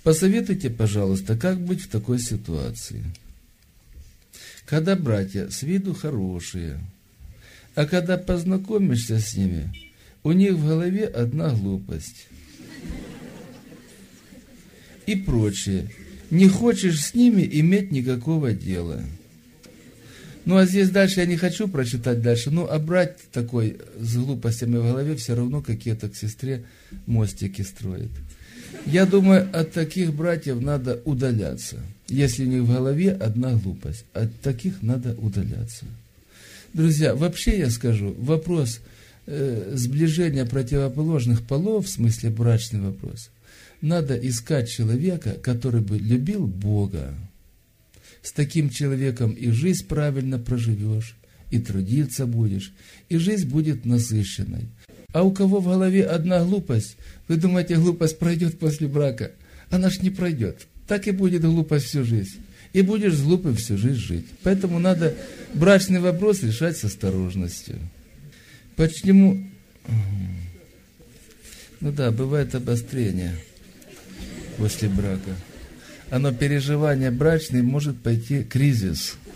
Посоветуйте, пожалуйста, как быть в такой ситуации. Когда братья с виду хорошие, а когда познакомишься с ними, у них в голове одна глупость. И прочее. Не хочешь с ними иметь никакого дела. Ну, а здесь дальше я не хочу прочитать дальше. Ну, а брат такой с глупостями в голове все равно какие-то к сестре мостики строит. Я думаю, от таких братьев надо удаляться. Если у них в голове одна глупость, от таких надо удаляться. Друзья, вообще я скажу, вопрос сближения противоположных полов, в смысле брачный вопрос, надо искать человека, который бы любил Бога. С таким человеком и жизнь правильно проживешь, и трудиться будешь, и жизнь будет насыщенной. А у кого в голове одна глупость, вы думаете, глупость пройдет после брака? Она ж не пройдет. Так и будет глупость всю жизнь. И будешь с глупым всю жизнь жить. Поэтому надо брачный вопрос решать с осторожностью. Почему? Ну да, бывает обострение после брака. Оно переживание брачное может пойти кризис.